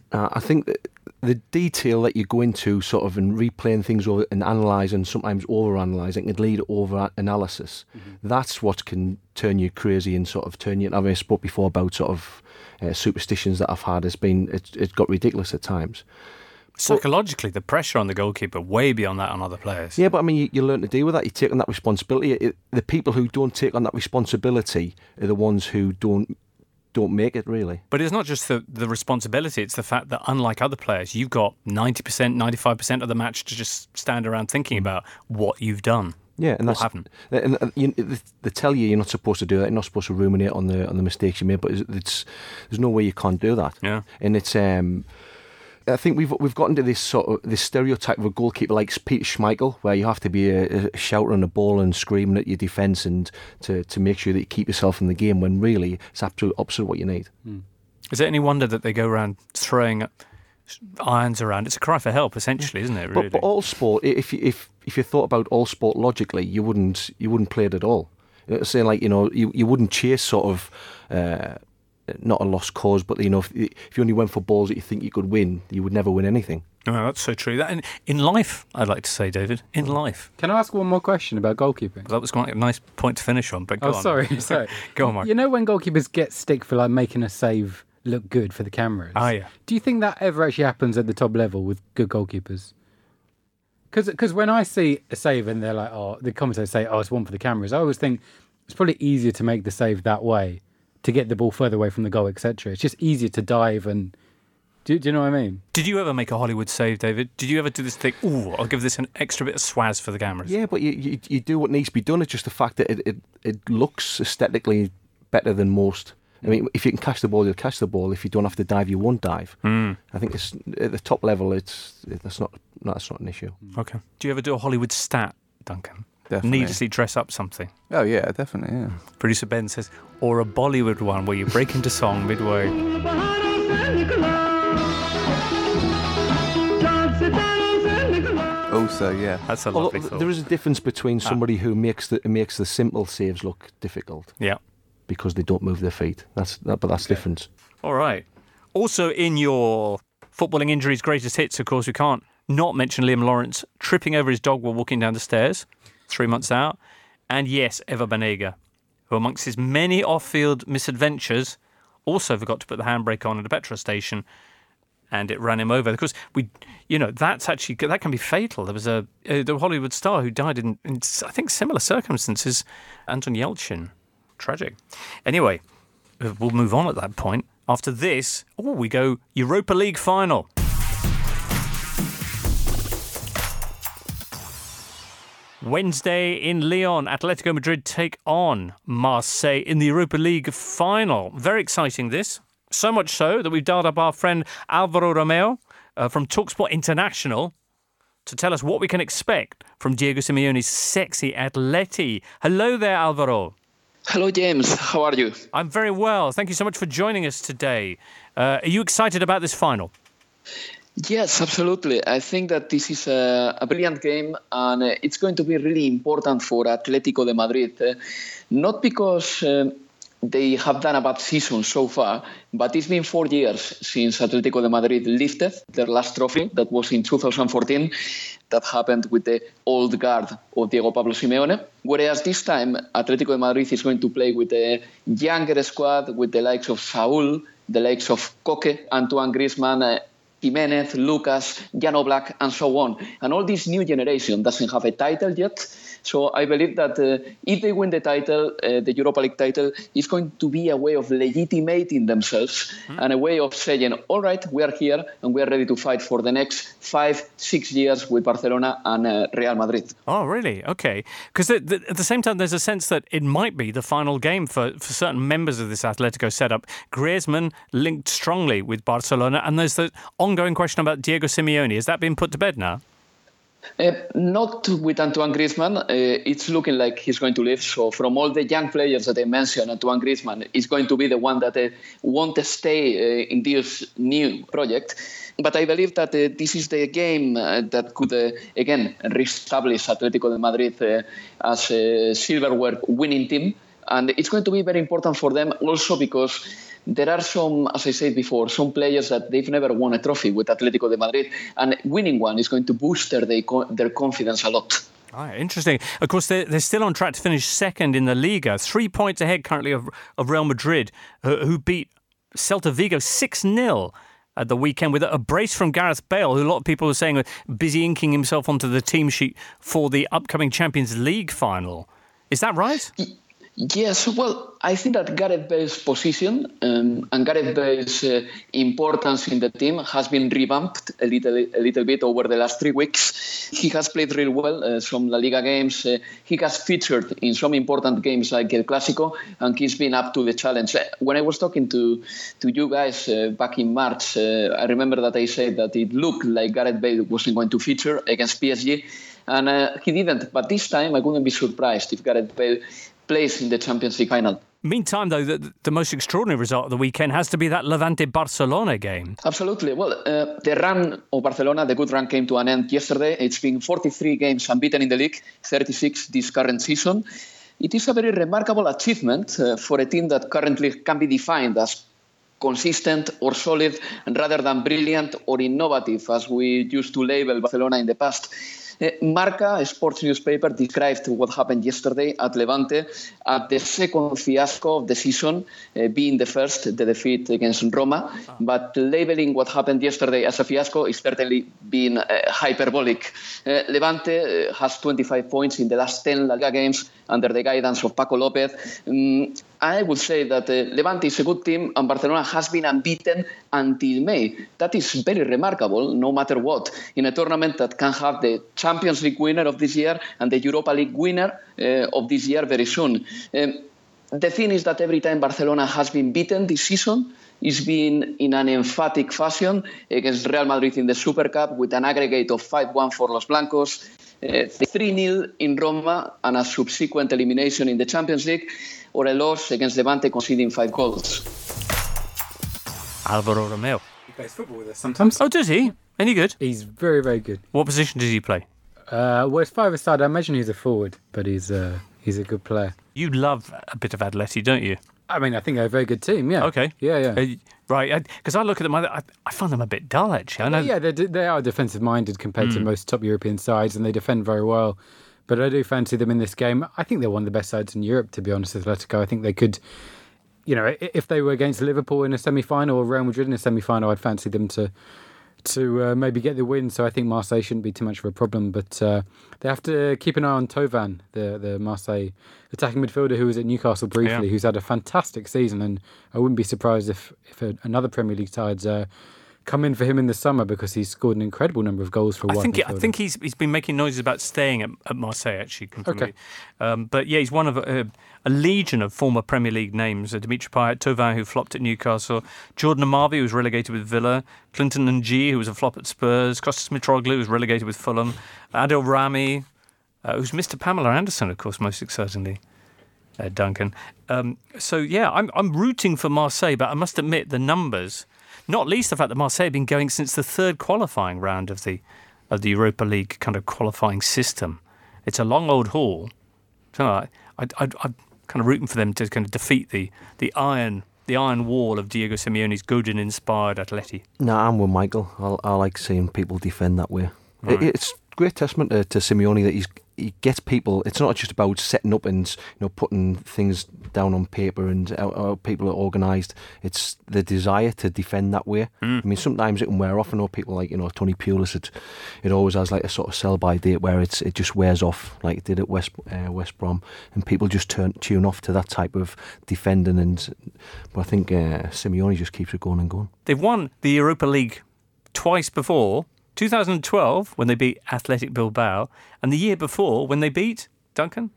I think that the detail that you go into, sort of, and replaying things over and analysing, sometimes over-analysing, can lead to over-analysis. That's what can turn you crazy and sort of turn you. I spoke before about sort of superstitions that I've had. It's got ridiculous at times. Psychologically, the pressure on the goalkeeper way beyond that on other players. Yeah, but I mean, you learn to deal with that. You take on that responsibility. The people who don't take on that responsibility are the ones who don't make it, really. But it's not just the responsibility, it's the fact that unlike other players, you've got 90%, 95% of the match to just stand around thinking about what you've done. Yeah, and that's haven't. And they tell you you're not supposed to do that. You're not supposed to ruminate on the mistakes you made. But there's no way you can't do that. Yeah, and it's. I think we've gotten to this sort of this stereotype of a goalkeeper like Peter Schmeichel, where you have to be a shouter on the ball and screaming at your defence and to make sure that you keep yourself in the game. When really it's absolute opposite of what you need. Is it any wonder that they go around throwing irons around? It's a cry for help, essentially, isn't it? Really? But all sport, if you thought about all sport logically, you wouldn't play it at all. Say like you wouldn't chase sort of. Not a lost cause, but if you only went for balls that you think you could win, you would never win anything. Oh, that's so true. That in life, I'd like to say, David, in life. Can I ask one more question about goalkeeping? That was quite a nice point to finish on, but go on. Sorry. Go on, Mark. You know when goalkeepers get stick for like making a save look good for the cameras? Oh, yeah. Do you think that ever actually happens at the top level with good goalkeepers? Because when I see a save and they're like, the commentators say, it's one for the cameras, I always think it's probably easier to make the save that way, to get the ball further away from the goal, etc. It's just easier to dive and... Do you know what I mean? Did you ever make a Hollywood save, David? Did you ever do this thing, I'll give this an extra bit of swaz for the cameras? Yeah, but you do what needs to be done. It's just the fact that it looks aesthetically better than most. I mean, if you can catch the ball, you'll catch the ball. If you don't have to dive, you won't dive. I think it's, at the top level, that's not an issue. Okay. Do you ever do a Hollywood stat, Duncan? Definitely. Needlessly dress up something? Oh, yeah, definitely, yeah. Producer Ben says, or a Bollywood one where you break into song midway. Also, yeah. That's a lovely thought. There is a difference between somebody who makes the simple saves look difficult. Yeah. Because they don't move their feet. But that's different. All right. Also, in your footballing injuries greatest hits, of course, we can't not mention Liam Lawrence tripping over his dog while walking down the stairs 3 months out. And yes, Eva Banega, who amongst his many off-field misadventures also forgot to put the handbrake on at a petrol station and it ran him over. Of course, that can be fatal. There was the Hollywood star who died in I think similar circumstances, Anton Yelchin. Tragic. Anyway, we'll move on at that point. After this, we go Europa League final. Wednesday in Lyon, Atletico Madrid take on Marseille in the Europa League final. Very exciting, this. So much so that we've dialed up our friend Alvaro Romeo from TalkSport International to tell us what we can expect from Diego Simeone's sexy Atleti. Hello there, Alvaro. Hello, James. How are you? I'm very well. Thank you so much for joining us today. Are you excited about this final? Yes, absolutely. I think that this is a brilliant game and it's going to be really important for Atletico de Madrid. Not because they have done a bad season so far, but it's been 4 years since Atletico de Madrid lifted their last trophy. That was in 2014. That happened with the old guard of Diego Pablo Simeone. Whereas this time, Atletico de Madrid is going to play with a younger squad, with the likes of Saúl, the likes of Koke, Antoine Griezmann, Jimenez, Lucas, Jan Oblak, and so on. And all this new generation doesn't have a title yet. So I believe that if they win the title, the Europa League title, it's going to be a way of legitimating themselves and a way of saying, all right, we are here and we are ready to fight for the next 5-6 years with Barcelona and Real Madrid. Oh, really? Okay. Because at the same time, there's a sense that it might be the final game for certain members of this Atletico setup. Griezmann linked strongly with Barcelona, and there's the ongoing question about Diego Simeone. Has that been put to bed now? Not with Antoine Griezmann. It's looking like he's going to leave. So from all the young players that I mentioned, Antoine Griezmann is going to be the one that won't stay in this new project. But I believe that this is the game that could, again, reestablish Atletico de Madrid as a silverware winning team. And it's going to be very important for them also because there are some, as I said before, some players that they've never won a trophy with Atletico de Madrid, and winning one is going to boost their confidence a lot. Interesting. Of course, they're still on track to finish second in the Liga, 3 points ahead currently of Real Madrid, who beat Celta Vigo 6-0 at the weekend with a brace from Gareth Bale, who a lot of people are saying was busy inking himself onto the team sheet for the upcoming Champions League final. Is that right? Yes, well, I think that Gareth Bale's position and Gareth Bale's importance in the team has been revamped a little bit over the last 3 weeks. He has played real well some La Liga games. He has featured in some important games like El Clásico, and he's been up to the challenge. When I was talking to you guys back in March, I remember that I said that it looked like Gareth Bale wasn't going to feature against PSG, and he didn't. But this time, I wouldn't be surprised if Gareth Bale plays in the Champions League final. Meantime, though, the most extraordinary result of the weekend has to be that Levante-Barcelona game. Absolutely. Well, the run of Barcelona, the good run, came to an end yesterday. It's been 43 games unbeaten in the league, 36 this current season. It is a very remarkable achievement for a team that currently can be defined as consistent or solid, rather than brilliant or innovative, as we used to label Barcelona in the past. Marca, a sports newspaper, described what happened yesterday at Levante at the second fiasco of the season, being the first, the defeat against Roma. But labeling what happened yesterday as a fiasco is certainly being hyperbolic. Levante has 25 points in the last 10 La Liga games under the guidance of Paco López. I would say that Levante is a good team and Barcelona has been unbeaten until May. That is very remarkable, no matter what, in a tournament that can have the Champions League winner of this year and the Europa League winner of this year very soon. The thing is that every time Barcelona has been beaten this season, it's been in an emphatic fashion against Real Madrid in the Super Cup with an aggregate of 5-1 for Los Blancos, 3-0 in Roma and a subsequent elimination in the Champions League, or a loss against Levante conceding 5 goals. Alvaro Romeo. He plays football with us sometimes. Oh, does he? Any good? He's very, very good. What position does he play? Well, it's 5-a-side. I imagine he's a forward, but he's a good player. You love a bit of Atleti, don't you? I mean, I think they're a very good team, yeah. Okay. Yeah. Right, because I look at them, I find them a bit dull, actually. I know. Yeah, they are defensive-minded compared to most top European sides, and they defend very well. But I do fancy them in this game. I think they're one of the best sides in Europe, to be honest, Atletico. I think they could, if they were against Liverpool in a semi-final or Real Madrid in a semi-final, I'd fancy them to maybe get the win. So I think Marseille shouldn't be too much of a problem. But they have to keep an eye on Thauvin, the Marseille attacking midfielder who was at Newcastle briefly, who's had a fantastic season. And I wouldn't be surprised if another Premier League side's come in for him in the summer, because he's scored an incredible number of goals for one midfielder. I think he's been making noises about staying at Marseille, actually. Okay. But yeah, he's one of a legion of former Premier League names. Dimitri Payet, Thauvin, who flopped at Newcastle, Jordan Amavi, who was relegated with Villa, Clinton Ng, who was a flop at Spurs, Kostas Mitroglou, who was relegated with Fulham, Adil Rami, who's Mr. Pamela Anderson, of course, most excitingly. Duncan. So yeah, I'm rooting for Marseille, but I must admit the numbers, not least the fact that Marseille have been going since the third qualifying round of the Europa League kind of qualifying system. It's a long old haul. So I'm kind of rooting for them to kind of defeat the iron wall of Diego Simeone's good and inspired Atleti. No, I'm with Michael. I like seeing people defend that way. Right. It's great testament to Simeone that he gets people. It's not just about setting up and putting things down on paper and how people are organised. It's the desire to defend that way. I mean, sometimes it can wear off. I know people like Tony Pulis. It always has like a sort of sell-by date where it just wears off, like it did at West Brom, and people just tune off to that type of defending. But I think Simeone just keeps it going and going. They've won the Europa League twice before. 2012, when they beat Athletic Bilbao, and the year before, when they beat, Duncan?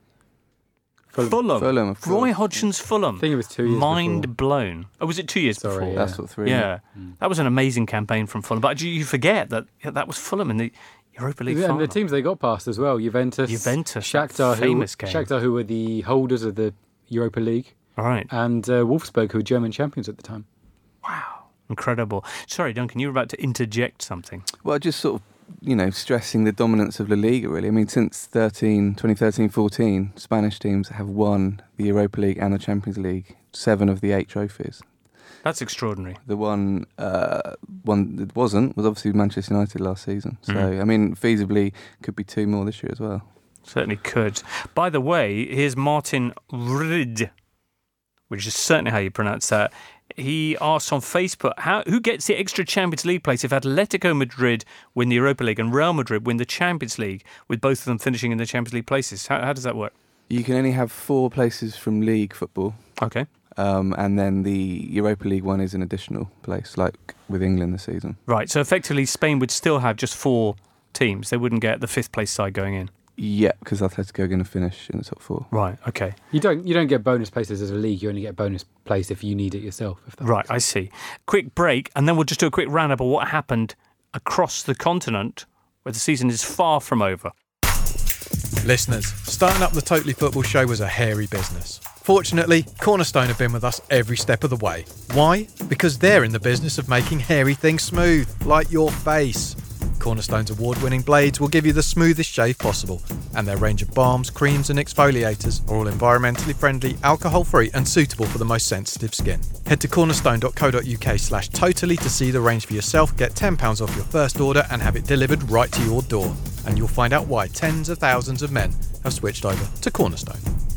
Fulham. Of course. Roy Hodgson's Fulham. I think it was 2 years Mind blown. Oh, was it 2 years Sorry, before? yeah. That's what 3. Yeah. That was an amazing campaign from Fulham. But you forget that was Fulham in the Europa League final. And the teams they got past as well, Juventus, Shakhtar, famous game. Shakhtar, who were the holders of the Europa League. All right. And Wolfsburg, who were German champions at the time. Wow. Incredible. Sorry, Duncan, you were about to interject something. Well, just sort of, stressing the dominance of La Liga, really. I mean, since 2013-14, Spanish teams have won the Europa League and the Champions League, 7 of the 8 trophies. That's extraordinary. The one that wasn't was obviously Manchester United last season. So, I mean, feasibly could be 2 more this year as well. Certainly could. By the way, here's Martin Rid, which is certainly how you pronounce that. He asked on Facebook, who gets the extra Champions League place if Atletico Madrid win the Europa League and Real Madrid win the Champions League, with both of them finishing in the Champions League places? How does that work? You can only have 4 places from league football. Okay. And then the Europa League one is an additional place, like with England this season. Right, so effectively Spain would still have just 4 teams. They wouldn't get the 5th place side going in. Yeah, because Atletico are going to finish in the top 4. Right, okay. You don't get bonus places as a league. You only get a bonus place if you need it yourself. If that Right, I see. Quick break, and then we'll just do a quick roundup of what happened across the continent where the season is far from over. Listeners, starting up the Totally Football Show was a hairy business. Fortunately, Cornerstone have been with us every step of the way. Why? Because they're in the business of making hairy things smooth, like your face. Cornerstone's award-winning blades will give you the smoothest shave possible, and their range of balms, creams and exfoliators are all environmentally friendly, alcohol-free and suitable for the most sensitive skin. Head to cornerstone.co.uk/totally to see the range for yourself, get £10 off your first order and have it delivered right to your door. And you'll find out why tens of thousands of men have switched over to Cornerstone.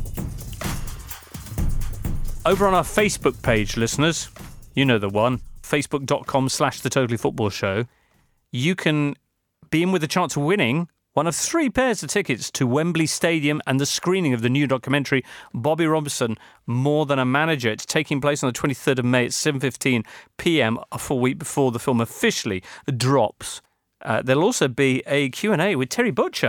Over on our Facebook page, listeners, you know the one, facebook.com/The Totally Football Show, you can be in with a chance of winning one of 3 pairs of tickets to Wembley Stadium and the screening of the new documentary, Bobby Robson, More Than a Manager. It's taking place on the 23rd of May at 7:15 p.m, a full week before the film officially drops. There'll also be a Q&A with Terry Butcher.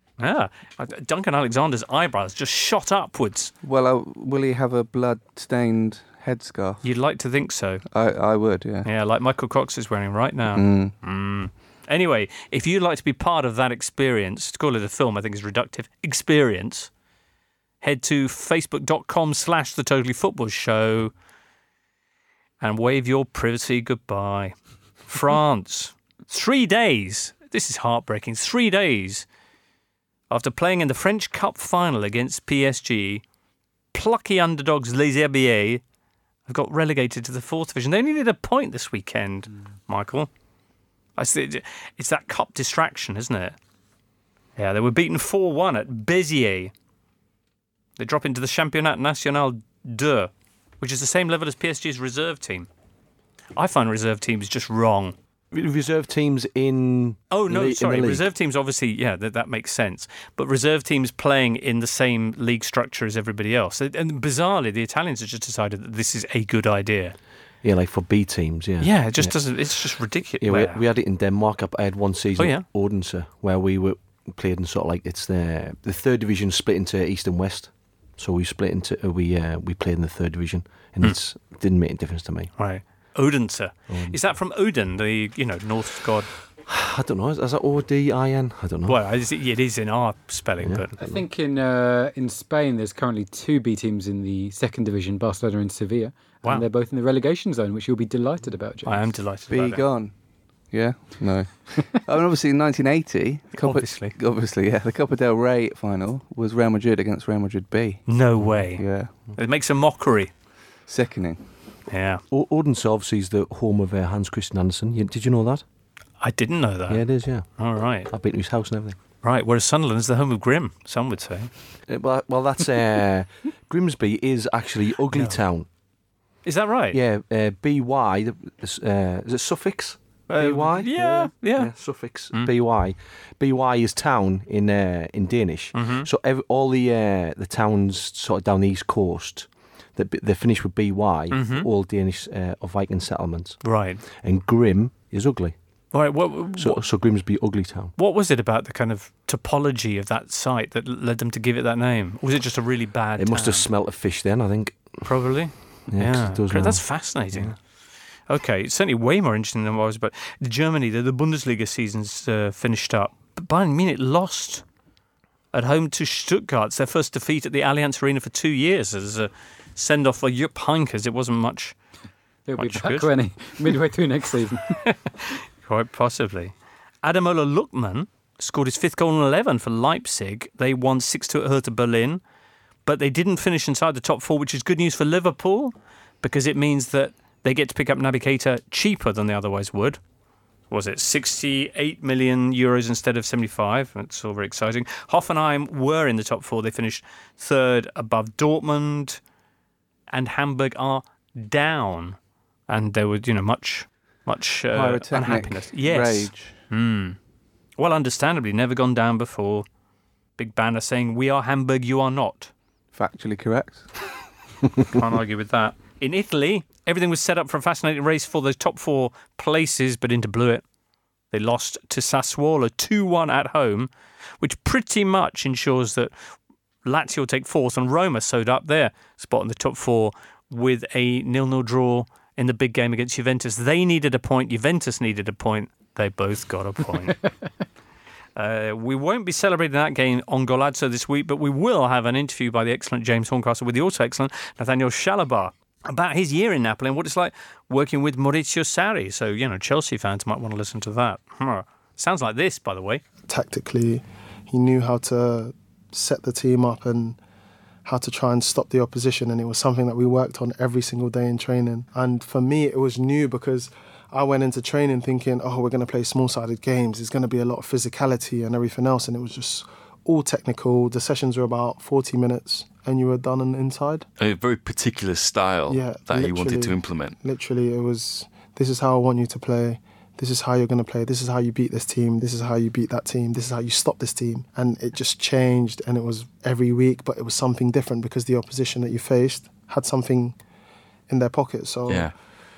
Duncan Alexander's eyebrows just shot upwards. Well, will he have a blood-stained headscarf? You'd like to think so. I would, yeah. Yeah, like Michael Cox is wearing right now. Anyway, if you'd like to be part of that experience, to call it a film I think is reductive, experience, head to facebook.com/The Totally Football Show and wave your privacy goodbye. France, 3 days, this is heartbreaking, 3 days after playing in the French Cup final against PSG, plucky underdogs Les Herbiers have got relegated to the 4th division. They only need a point this weekend, Michael. It's that cup distraction, isn't it? Yeah, they were beaten 4-1 at Béziers. They drop into the Championnat National 2, which is the same level as PSG's reserve team. I find reserve teams just wrong. Reserve teams in... Oh, no, in sorry. the league. Reserve teams, obviously, yeah, that makes sense. But reserve teams playing in the same league structure as everybody else. And bizarrely, the Italians have just decided that this is a good idea. Yeah, like for B teams, yeah. Yeah, it just doesn't... It's just ridiculous. Yeah, we had it in Denmark. I had one season Oh, yeah? at Odense where we played in sort of like... It's the 3rd division split into East and West. So we split into... we played in the 3rd division. And it didn't make a difference to me. Right. Odense. Is that from Odin, the Norse god? I don't know. Is that Odin? I don't know. Well, it is in our spelling, but I think in Spain there's currently 2 B teams in the 2nd division, Barcelona and Sevilla, Wow. and they're both in the relegation zone, which you'll be delighted about, James. I am delighted Be about it. gone. Yeah? No. I mean, obviously, in 1980, Obviously, yeah, the Copa del Rey final was Real Madrid against Real Madrid B. No way. Yeah. It makes a mockery. Sickening. Yeah. Odense obviously is the home of Hans Christian Andersen. Did you know that? I didn't know that. Yeah, it is, yeah. All right. I've been to his house and everything. Right, whereas Sunderland's the home of Grimm, some would say. Well, that's... Grimsby is actually Ugly Town. Is that right? Yeah, BY, is it suffix? BY? Yeah. Suffix, BY. BY is town in Danish. Mm-hmm. So all the towns sort of down the east coast, they finish with BY, all Danish or Viking settlements. Right. And Grim is ugly. Right. So Grimsby, Ugly Town. What was it about the kind of topology of that site that led them to give it that name? Or was it just a really bad It must have town? smelt of fish then, I think. Probably. 'cause Yeah. it does Great, now. that's fascinating. Yeah. Okay, it's certainly way more interesting than what I was about. Germany, the Bundesliga season's finished up. But Bayern Munich lost at home to Stuttgart. It's their first defeat at the Allianz Arena for 2 years as a send-off for Jupp Heynckes. It wasn't much. He'll be Much back good. when midway through next season. Quite possibly. Ademola Lookman scored his 5th goal in 11 for Leipzig. They won 6-2 at Hertha Berlin, but they didn't finish inside the top 4, which is good news for Liverpool because it means that they get to pick up Naby Keita cheaper than they otherwise would. Was it 68 million euros instead of 75? That's all very exciting. Hoffenheim were in the top 4. They finished 3rd above Dortmund, and Hamburg are down. And there was, much Pyrotechnic unhappiness. Yes. rage. Well, understandably, never gone down before. big banner saying, "We are Hamburg, you are not." Factually correct. Can't argue with that. In Italy, everything was set up for a fascinating race for those top 4 places, but Inter blew it. They lost to Sassuolo 2-1 at home, which pretty much ensures that Lazio take 4th and Roma sewed up their spot in the top 4 with a 0-0 draw in the big game against Juventus. They needed a point. Juventus needed a point. They both got a point. We won't be celebrating that game on Golazzo this week, but we will have an interview by the excellent James Horncastle with the also excellent Nathaniel Shalabar about his year in Napoli and what it's like working with Maurizio Sarri. So, Chelsea fans might want to listen to that. Sounds like this, by the way. Tactically, he knew how to set the team up and how to try and stop the opposition, and it was something that we worked on every single day in training. And for me, it was new because I went into training thinking, we're going to play small-sided games. There's going to be a lot of physicality and everything else. And it was just all technical. The sessions were about 40 minutes and you were done and inside. A very particular style that he wanted to implement. Literally, it was, this is how I want you to play. This is how you're going to play. This is how you beat this team. This is how you beat that team. This is how you stop this team. And it just changed, and it was every week, but it was something different because the opposition that you faced had something in their pocket. So yeah.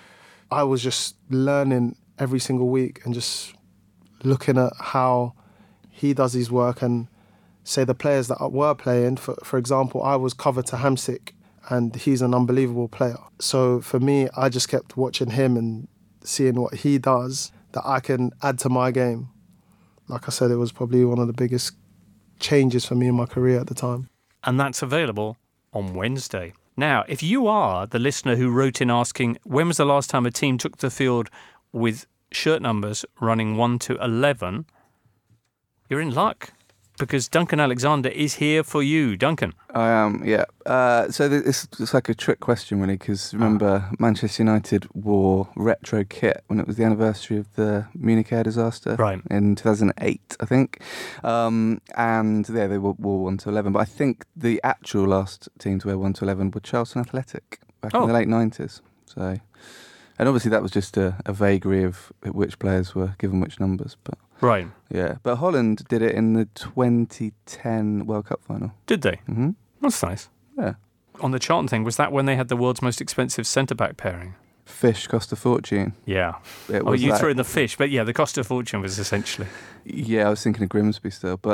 I was just learning every single week and just looking at how he does his work, and say the players that were playing, for example, I was covered to Hamsik and he's an unbelievable player. So for me, I just kept watching him and seeing what he does that I can add to my game. Like I said, it was probably one of the biggest changes for me in my career at the time. And that's available on Wednesday. Now, if you are the listener who wrote in asking, when was the last time a team took the field with shirt numbers running 1 to 11, you're in luck, because Duncan Alexander is here for you. Duncan. I am, yeah. So it's like a trick question, really, because remember, Manchester United wore retro kit when it was the anniversary of the Munich air disaster in 2008, I think. And yeah, they wore 1 to 11. But I think the actual last team to wear 1 to 11 were Charlton Athletic back in the late 90s. So, and obviously that was just a vagary of which players were given which numbers, but... Right. Yeah, but Holland did it in the 2010 World Cup final. Did they? Mm-hmm. That's nice. Yeah. On the Charlton thing, was that when they had the world's most expensive centre-back pairing? Fish cost a fortune. Yeah. You threw in the fish, but yeah, the cost of fortune was essentially... Yeah, I was thinking of Grimsby still, but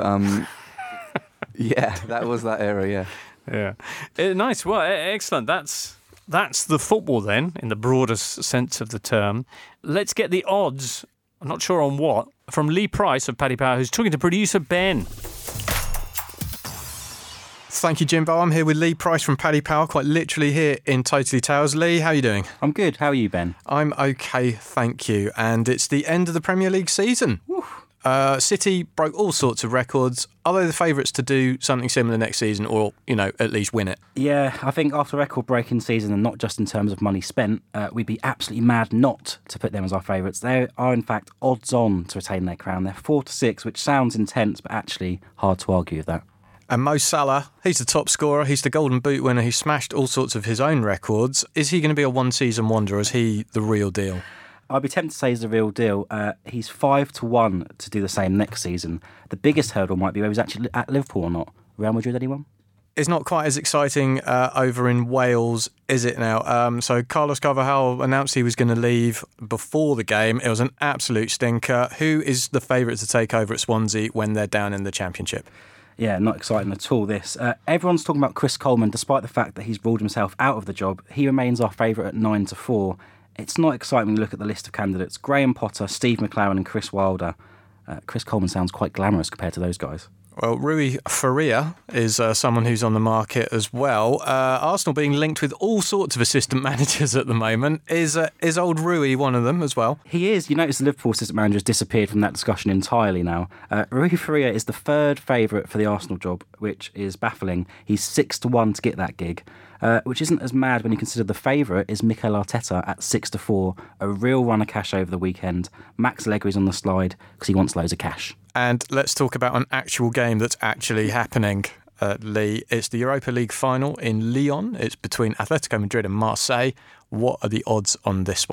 yeah, that was that era, yeah. Yeah. Nice. Well, excellent. That's the football then, in the broadest sense of the term. Let's get the odds, I'm not sure on what, from Lee Price of Paddy Power, who's talking to producer Ben. Thank you, Jimbo. I'm here with Lee Price from Paddy Power, quite literally here in Totally Tales. Lee, how are you doing? I'm good. How are you, Ben? I'm okay, thank you. And it's the end of the Premier League season. City broke all sorts of records. Are they the favourites to do something similar next season, or, at least win it? Yeah, I think after a record-breaking season, and not just in terms of money spent, we'd be absolutely mad not to put them as our favourites. They are, in fact, odds-on to retain their crown. They're 4-6, which sounds intense, but actually hard to argue with that. And Mo Salah, he's the top scorer, he's the Golden Boot winner, he's smashed all sorts of his own records. Is he going to be a one-season wonder, or is he the real deal? I'd be tempted to say he's the real deal. He's 5-1 to do the same next season. The biggest hurdle might be whether he's actually at Liverpool or not. Real Madrid, anyone? It's not quite as exciting over in Wales, is it now? So Carlos Carvalhal announced he was going to leave before the game. It was an absolute stinker. Who is the favourite to take over at Swansea when they're down in the Championship? Yeah, not exciting at all, this. Everyone's talking about Chris Coleman, despite the fact that he's ruled himself out of the job. He remains our favourite at 9-4. It's not exciting when you look at the list of candidates. Graham Potter, Steve McLaren and Chris Wilder. Chris Coleman sounds quite glamorous compared to those guys. Well, Rui Faria is someone who's on the market as well. Arsenal being linked with all sorts of assistant managers at the moment. Is old Rui one of them as well? He is. You notice the Liverpool assistant manager has disappeared from that discussion entirely now. Rui Faria is the third favourite for the Arsenal job, which is baffling. He's 6-1 to get that gig. Which isn't as mad when you consider the favourite is Mikel Arteta at 6-4, a real run of cash over the weekend. Max Allegri's on the slide because he wants loads of cash. And let's talk about an actual game that's actually happening, Lee. It's the Europa League final in Lyon. It's between Atletico Madrid and Marseille. What are the odds on this one?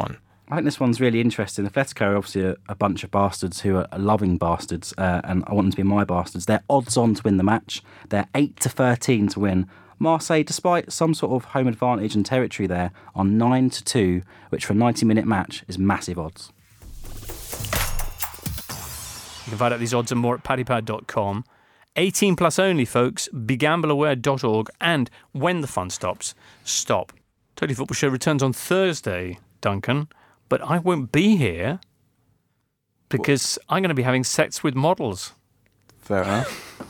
I think this one's really interesting. Atletico are obviously a bunch of bastards who are loving bastards, and I want them to be my bastards. They're odds on to win the match. They're 8-13 to win. Marseille, despite some sort of home advantage and territory there, are 9-2, which for a 90-minute match is massive odds. You can find out these odds and more at paddypower.com. 18 plus only, folks. BeGambleAware.org. And when the fun stops, stop. Totally Football Show returns on Thursday, Duncan. But I won't be here because I'm going to be having sex with models. Fair enough.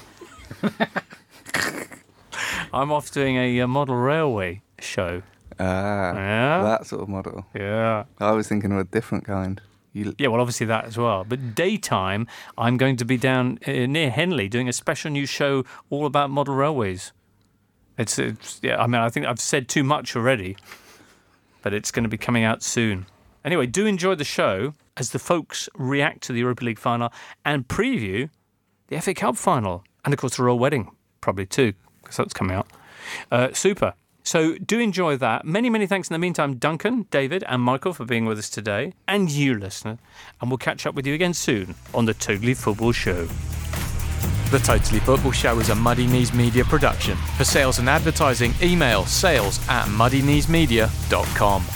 I'm off doing a model railway show. That sort of model. Yeah. I was thinking of a different kind. Yeah, well, obviously that as well. But daytime, I'm going to be down near Henley doing a special news show all about model railways. It's yeah. I mean, I think I've said too much already, but it's going to be coming out soon. Anyway, do enjoy the show as the folks react to the Europa League final and preview the FA Cup final. And, of course, the Royal Wedding, probably too, because that's coming out. Super. So do enjoy that. Many, many thanks in the meantime, Duncan, David and Michael for being with us today. And you, listener. And we'll catch up with you again soon on the Totally Football Show. The Totally Football Show is a Muddy Knees Media production. For sales and advertising, email sales@muddykneesmedia.com.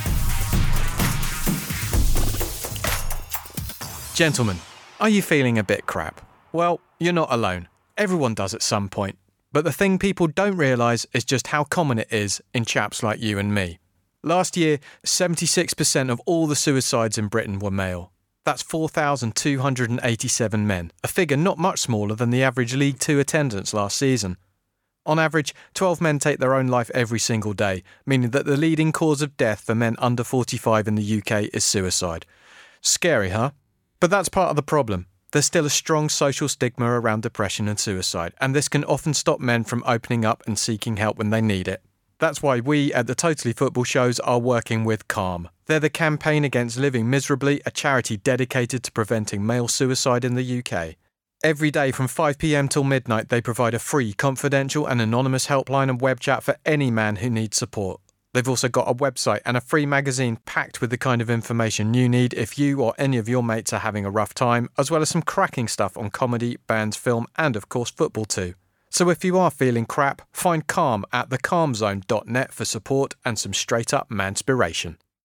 Gentlemen, are you feeling a bit crap? Well, you're not alone. Everyone does at some point. But the thing people don't realise is just how common it is in chaps like you and me. Last year, 76% of all the suicides in Britain were male. That's 4,287 men, a figure not much smaller than the average League Two attendance last season. On average, 12 men take their own life every single day, meaning that the leading cause of death for men under 45 in the UK is suicide. Scary, huh? But that's part of the problem. There's still a strong social stigma around depression and suicide, and this can often stop men from opening up and seeking help when they need it. That's why we at the Totally Football Shows are working with Calm. They're the Campaign Against Living Miserably, a charity dedicated to preventing male suicide in the UK. Every day from 5 p.m. till midnight, they provide a free, confidential and anonymous helpline and web chat for any man who needs support. They've also got a website and a free magazine packed with the kind of information you need if you or any of your mates are having a rough time, as well as some cracking stuff on comedy, bands, film, and of course football too. So if you are feeling crap, find Calm at thecalmzone.net for support and some straight-up manspiration.